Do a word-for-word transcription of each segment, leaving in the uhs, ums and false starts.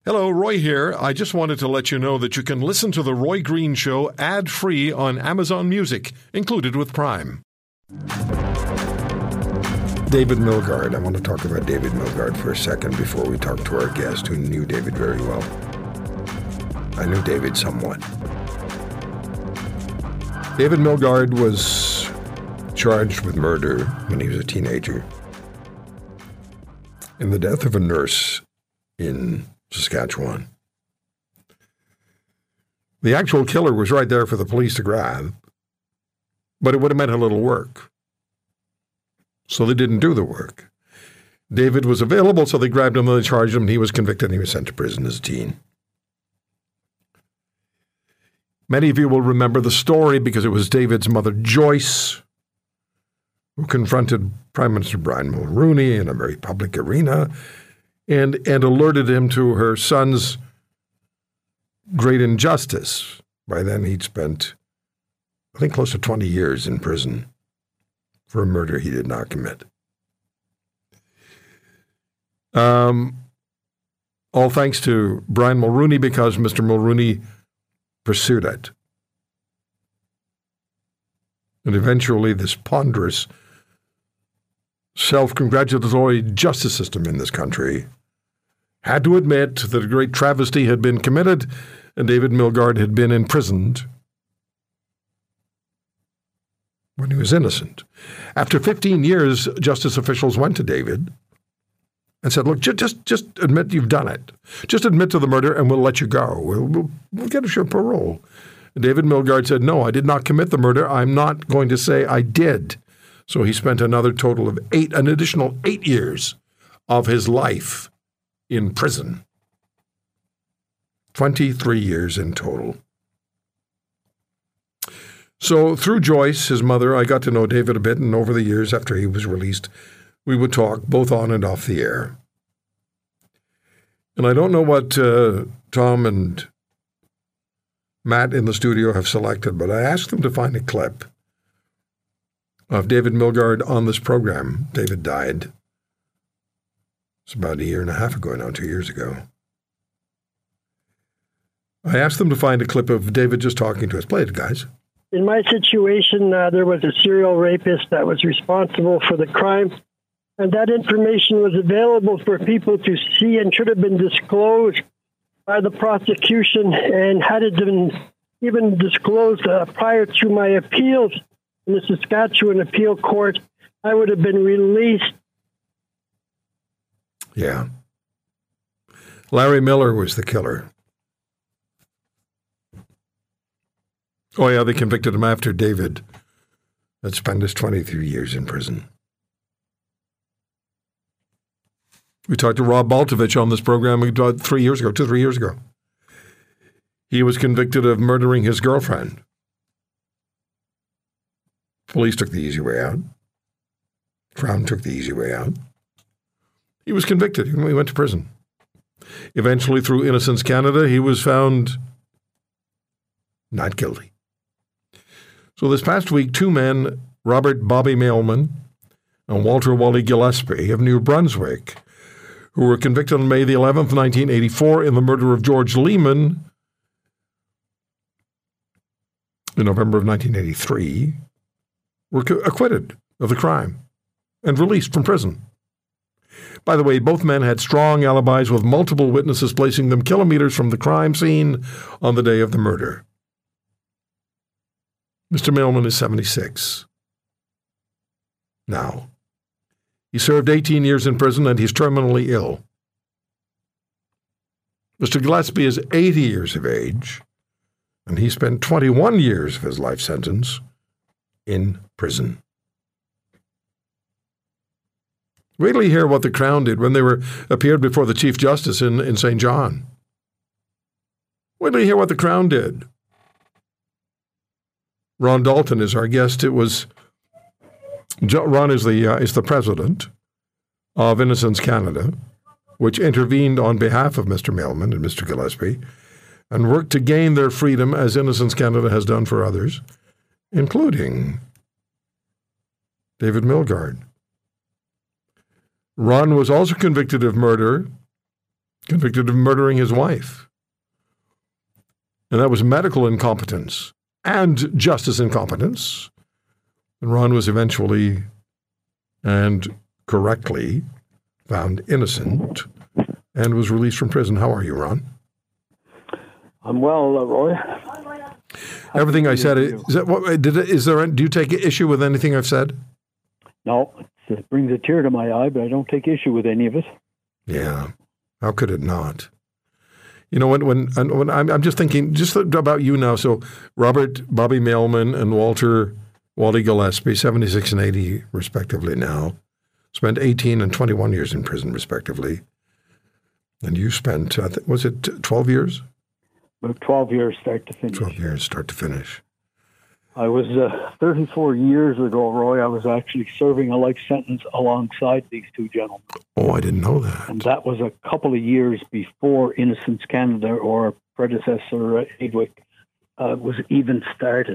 Hello, Roy here. I just wanted to let you know that you can listen to The Roy Green Show ad-free on Amazon Music, included with Prime. David Milgaard. I want to talk about David Milgaard for a second before we talk to our guest who knew David very well. I knew David somewhat. David Milgaard was charged with murder when he was a teenager in the death of a nurse in Saskatchewan. The actual killer was right there for the police to grab, but it would have meant a little work. So they didn't do the work. David was available, so they grabbed him and they charged him, and he was convicted and he was sent to prison as a teen. Many of you will remember the story because it was David's mother, Joyce, who confronted Prime Minister Brian Mulroney in a very public arena and, and alerted him to her son's great injustice. By then, he'd spent, I think, close to twenty years in prison for a murder he did not commit. Um, all thanks to Brian Mulroney, because Mister Mulroney pursued it. And eventually this ponderous, self-congratulatory justice system in this country had to admit that a great travesty had been committed and David Milgaard had been imprisoned when he was innocent. After fifteen years, justice officials went to David and said, look, just, just admit you've done it. Just admit to the murder and we'll let you go. We'll, we'll, we'll get your parole. And David Milgaard said, no, I did not commit the murder. I'm not going to say I did. So he spent another total of eight, an additional eight years of his life in prison. twenty-three years in total. So through Joyce, his mother, I got to know David a bit, and over the years after he was released, we would talk both on and off the air. And I don't know what uh, Tom and Matt in the studio have selected, but I asked them to find a clip of David Milgaard on this program. David died. It's about a year and a half ago now, two years ago. I asked them to find a clip of David just talking to us. Play it, guys. In my situation, uh, there was a serial rapist that was responsible for the crime, and that information was available for people to see and should have been disclosed by the prosecution, and had it been even disclosed uh, prior to my appeals in the Saskatchewan Appeal Court, I would have been released. Yeah. Larry Miller was the killer. Oh, yeah, they convicted him after David had spent his twenty-three years in prison. We talked to Rob Baltovich on this program about three years ago, two, three years ago. He was convicted of murdering his girlfriend. Police took the easy way out. Crown took the easy way out. He was convicted. He went to prison. Eventually, through Innocence Canada, he was found not guilty. So this past week, two men, Robert Bobby Mailman and Walter Wally Gillespie of New Brunswick, who were convicted on May the eleventh, nineteen eighty-four, in the murder of George Lehman in November of nineteen eighty-three, were acquitted of the crime and released from prison. By the way, both men had strong alibis with multiple witnesses placing them kilometers from the crime scene on the day of the murder. Mister Mailman is seventy-six now. He served eighteen years in prison and he's terminally ill. Mister Gillespie is eighty years of age and he spent twenty-one years of his life sentence in prison. Wait till you hear what the Crown did when they were appeared before the Chief Justice in, in Saint John. Wait till you hear what the Crown did. Ron Dalton is our guest. It was Ron is the uh, is the president of Innocence Canada, which intervened on behalf of Mister Mailman and Mister Gillespie, and worked to gain their freedom, as Innocence Canada has done for others, including David Milgaard. Ron was also convicted of murder convicted of murdering his wife. And that was medical incompetence and justice incompetence. And Ron was eventually and correctly found innocent and was released from prison. How are you, Ron? I'm well, uh, Roy. Everything I said, is that what, did it, is there, do you take issue with anything I've said? No, it brings a tear to my eye, but I don't take issue with any of it. Yeah. How could it not? You know, when when, when I'm, I'm just thinking just about you now. So Robert, Bobby Mailman, and Walter, Wally Gillespie, seventy-six and eighty respectively now, spent eighteen and twenty-one years in prison respectively. And you spent, uh, was it twelve years? About twelve years start to finish. twelve years start to finish. I was uh, thirty-four years ago, Roy, I was actually serving a life sentence alongside these two gentlemen. Oh, I didn't know that. And that was a couple of years before Innocence Canada or predecessor uh, AIDWIC uh, was even started.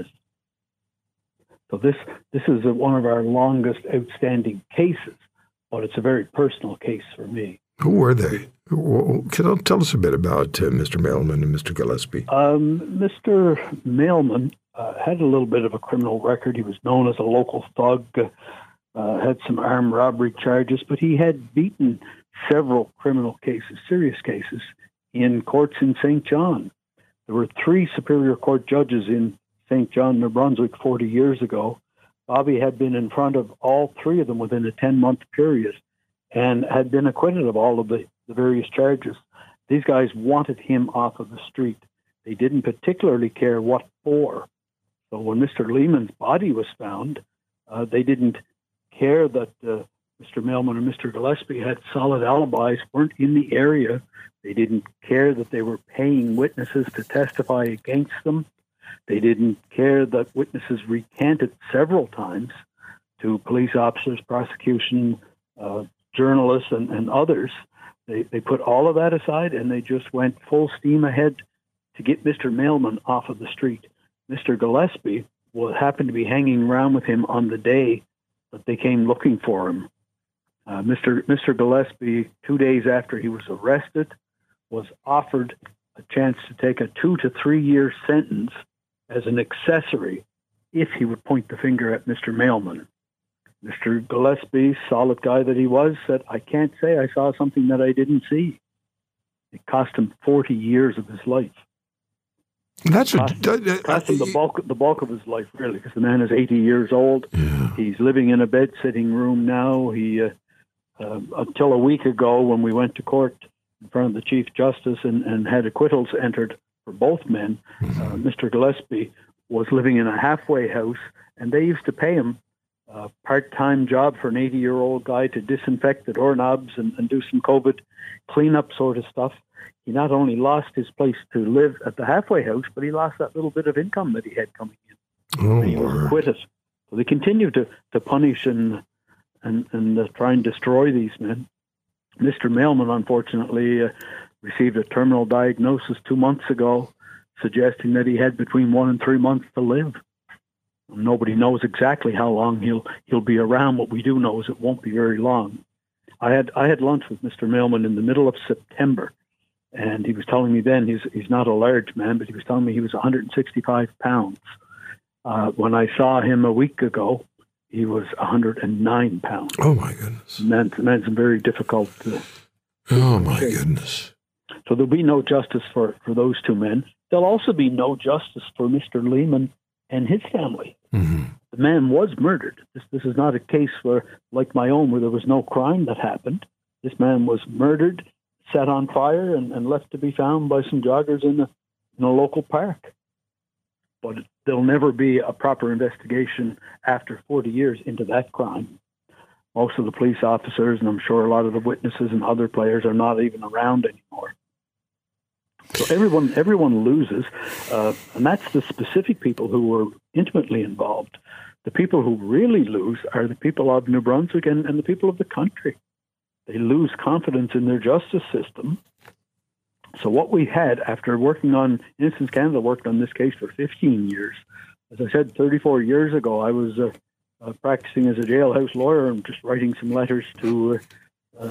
So this this is a, one of our longest outstanding cases, but it's a very personal case for me. Who were they? Can you tell us a bit about uh, Mister Mailman and Mister Gillespie? Um, Mister Mailman uh, had a little bit of a criminal record. He was known as a local thug, uh, uh, had some armed robbery charges, but he had beaten several criminal cases, serious cases, in courts in Saint John. There were three Superior Court judges in Saint John, New Brunswick, forty years ago. Bobby had been in front of all three of them within a ten-month period and had been acquitted of all of the, the various charges. These guys wanted him off of the street. They didn't particularly care what for. So when Mister Lehman's body was found, uh, they didn't care that uh, Mister Mailman and Mister Gillespie had solid alibis, weren't in the area. They didn't care that they were paying witnesses to testify against them. They didn't care that witnesses recanted several times to police officers, prosecution, uh, journalists, and, and others. They, they put all of that aside and they just went full steam ahead to get Mister Mailman off of the street. Mister Gillespie will happen to be hanging around with him on the day that they came looking for him. Uh, Mister Mister Gillespie, two days after he was arrested, was offered a chance to take a two to three year sentence as an accessory if he would point the finger at Mister Mailman. Mister Gillespie, solid guy that he was, said, I can't say I saw something that I didn't see. It cost him forty years of his life. That's cost, a, uh, cost him the bulk, the bulk of his life, really, because the man is eighty years old. Yeah. He's living in a bed-sitting room now. He, uh, uh, until a week ago, when we went to court in front of the Chief Justice and, and had acquittals entered for both men, mm-hmm. uh, Mister Gillespie was living in a halfway house, and they used to pay him a part-time job for an eighty-year-old guy to disinfect the doorknobs and, and do some COVID cleanup sort of stuff. He not only lost his place to live at the halfway house, but he lost that little bit of income that he had coming in. Oh, and he was acquitted. So they continue to, to punish and and, and uh, try and destroy these men. Mister Mailman, unfortunately, uh, received a terminal diagnosis two months ago, suggesting that he had between one and three months to live. Nobody knows exactly how long he'll he'll be around. What we do know is it won't be very long. I had I had lunch with Mister Mailman in the middle of September, and he was telling me then he's he's not a large man, but he was telling me he was one hundred sixty-five pounds. Uh, when I saw him a week ago, he was one hundred nine pounds. Oh my goodness! Man, man's in very difficult. Uh, oh my shape. goodness! So there'll be no justice for, for those two men. There'll also be no justice for Mister Lehman and his family. Mm-hmm. The man was murdered. This this is not a case where, like my own, where there was no crime that happened. This man was murdered, set on fire, and, and left to be found by some joggers in a, in a local park. But there'll never be a proper investigation after forty years into that crime. Most of the police officers, and I'm sure a lot of the witnesses and other players, are not even around anymore. So everyone everyone loses, uh, and that's the specific people who were intimately involved. The people who really lose are the people of New Brunswick and, and the people of the country. They lose confidence in their justice system. So what we had after working on, Innocence Canada worked on this case for fifteen years. As I said, thirty-four years ago, I was uh, uh, practicing as a jailhouse lawyer and just writing some letters to uh, uh,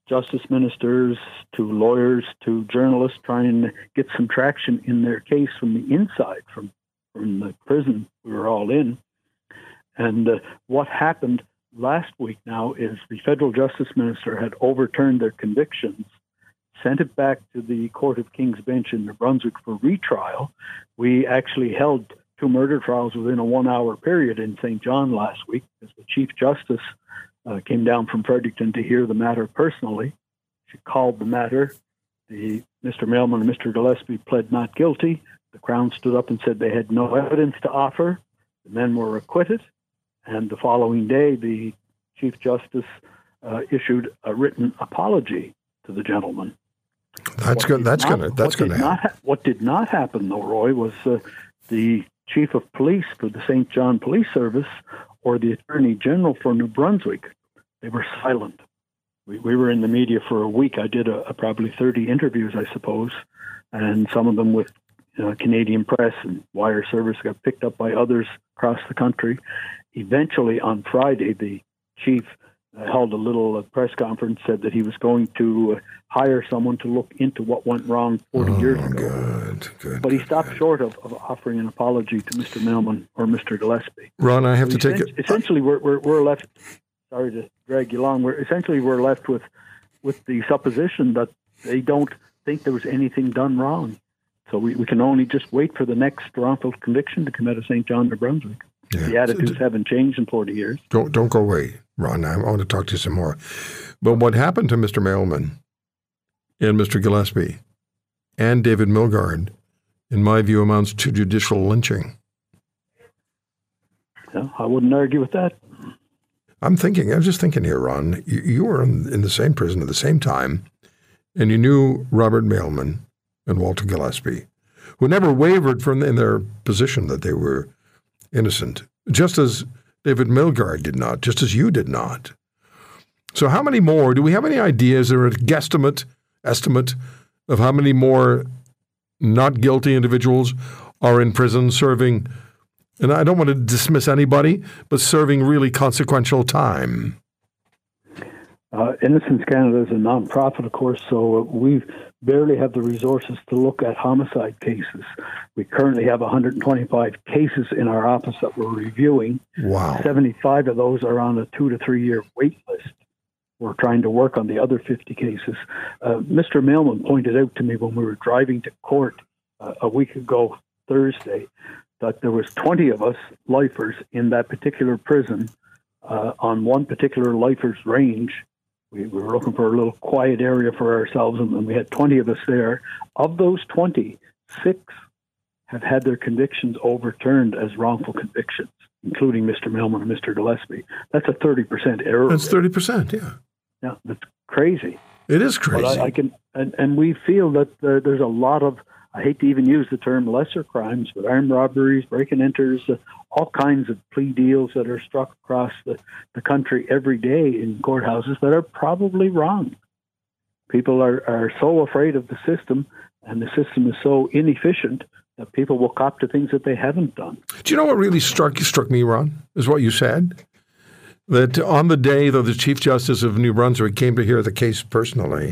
justice ministers to lawyers to journalists trying to get some traction in their case from the inside, from, from the prison we were all in. And uh, what happened last week now is the federal justice minister had overturned their convictions, sent it back to the Court of King's Bench in New Brunswick for retrial. We actually held two murder trials within a one-hour period in Saint John last week, as the Chief Justice uh, came down from Fredericton to hear the matter personally. She called the matter. The Mister Mailman and Mister Gillespie pled not guilty. The Crown stood up and said they had no evidence to offer. The men were acquitted. And the following day, the Chief Justice uh, issued a written apology to the gentleman. That's good. That's going to. That's going to happen. Ha- what did not happen, though, Roy, was uh, the Chief of Police for the Saint John Police Service or the Attorney General for New Brunswick. They were silent. We, we were in the media for a week. I did a, a probably thirty interviews, I suppose, and some of them with uh, Canadian press and wire service got picked up by others across the country. Eventually, on Friday, the chief uh, held a little uh, press conference, said that he was going to uh, hire someone to look into what went wrong forty oh, years ago. Good, good, but he good, stopped good. short of, of offering an apology to Mister Mailman or Mister Gillespie. Ron, I have so to take it. Essentially, we're, we're we're left. Sorry to drag you along. We're essentially we're left with with the supposition that they don't think there was anything done wrong. So we, we can only just wait for the next wrongful conviction to come out of Saint John, New Brunswick. Yeah. The attitudes haven't changed in forty years. Don't don't go away, Ron. I want to talk to you some more. But what happened to Mister Mailman and Mister Gillespie and David Milgaard, in my view, amounts to judicial lynching. Yeah, I wouldn't argue with that. I'm thinking, I was just thinking here, Ron, you, you were in, in the same prison at the same time, and you knew Robert Mailman and Walter Gillespie, who never wavered from in their position that they were innocent, just as David Milgaard did not, just as you did not. So how many more? Do we have any idea? Is there a guesstimate, estimate of how many more not guilty individuals are in prison serving, and I don't want to dismiss anybody, but serving really consequential time? Uh, Innocence Canada is a non-profit, of course, so we barely have the resources to look at homicide cases. We currently have one hundred twenty-five cases in our office that we're reviewing. Wow. seventy-five of those are on a two to three year wait list. We're trying to work on the other fifty cases. Uh, Mister Mailman pointed out to me when we were driving to court uh, a week ago, Thursday, that there was twenty of us lifers in that particular prison uh, on one particular lifers range. We, we were looking for a little quiet area for ourselves, and, and we had twenty of us there. Of those twenty, six have had their convictions overturned as wrongful convictions, including Mister Mailman and Mister Gillespie. That's a thirty percent error. That's thirty percent, yeah. Yeah, that's crazy. It is crazy. But I, I can, and, and we feel that uh, there's a lot of, I hate to even use the term lesser crimes, but armed robberies, break-and-enters, uh, all kinds of plea deals that are struck across the, the country every day in courthouses that are probably wrong. People are, are so afraid of the system, and the system is so inefficient that people will cop to things that they haven't done. Do you know what really struck struck me, Ron, is what you said? That on the day that the Chief Justice of New Brunswick came to hear the case personally,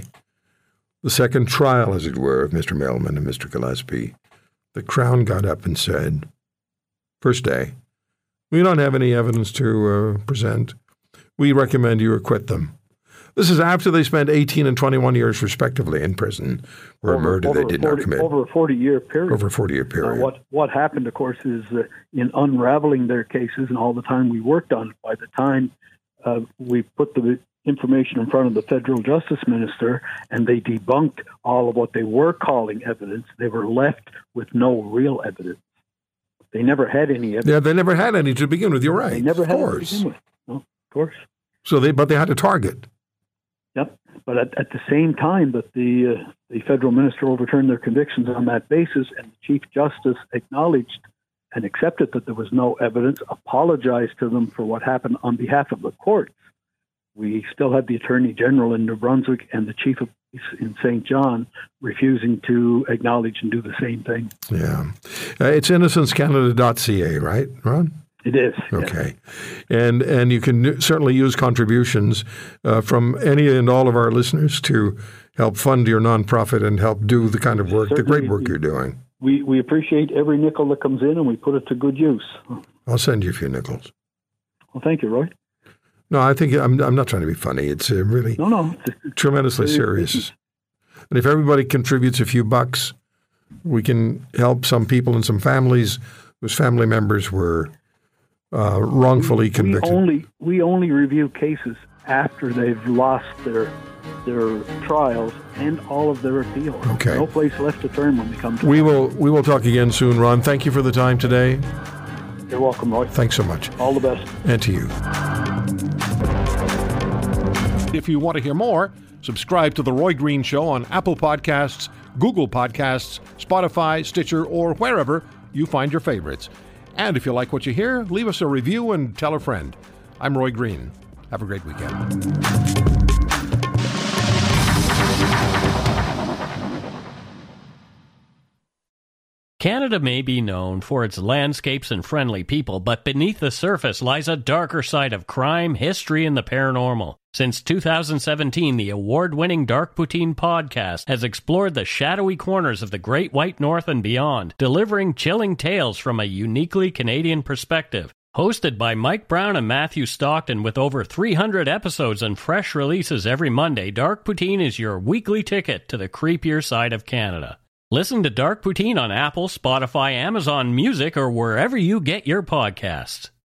the second trial, as it were, of Mister Mailman and Mister Gillespie, the Crown got up and said, first day, we don't have any evidence to uh, present. We recommend you acquit them. This is after they spent eighteen and twenty-one years, respectively, in prison for over, a murder they did forty, not commit. Over a forty-year period. Over a forty-year period. Now, what, what happened, of course, is uh, in unraveling their cases and all the time we worked on it, by the time uh, we put the information in front of the federal justice minister and they debunked all of what they were calling evidence, they were left with no real evidence. They never had any evidence. Yeah, they never had any to begin with. You're right. They never of had course. any to begin with. No, of course. So they, but they had to target. Yep. But at, at the same time that the uh, the federal minister overturned their convictions on that basis, and the Chief Justice acknowledged and accepted that there was no evidence, apologized to them for what happened on behalf of the courts, we still have the Attorney General in New Brunswick and the Chief of Police in Saint John refusing to acknowledge and do the same thing. Yeah. Uh, it's innocence canada dot c a, right, Ron? It is. Okay. Yeah. And and you can certainly use contributions uh, from any and all of our listeners to help fund your nonprofit and help do the kind of work, certainly, the great work you're doing. We we appreciate every nickel that comes in, and we put it to good use. I'll send you a few nickels. Well, thank you, Roy. No, I think I'm I'm not trying to be funny. It's uh, really no, no. tremendously serious. And if everybody contributes a few bucks, we can help some people and some families whose family members were uh, wrongfully we, convicted. We only we only review cases after they've lost their their trials and all of their appeals. Okay. No place left to turn when they come to We us. will we will talk again soon, Ron. Thank you for the time today. You're welcome, Roy. Thanks so much. All the best. And to you. If you want to hear more, subscribe to The Roy Green Show on Apple Podcasts, Google Podcasts, Spotify, Stitcher, or wherever you find your favorites. And if you like what you hear, leave us a review and tell a friend. I'm Roy Green. Have a great weekend. Canada may be known for its landscapes and friendly people, but beneath the surface lies a darker side of crime, history, and the paranormal. Since two thousand seventeen, the award-winning Dark Poutine podcast has explored the shadowy corners of the Great White North and beyond, delivering chilling tales from a uniquely Canadian perspective. Hosted by Mike Brown and Matthew Stockton with over three hundred episodes and fresh releases every Monday, Dark Poutine is your weekly ticket to the creepier side of Canada. Listen to Dark Poutine on Apple, Spotify, Amazon Music, or wherever you get your podcasts.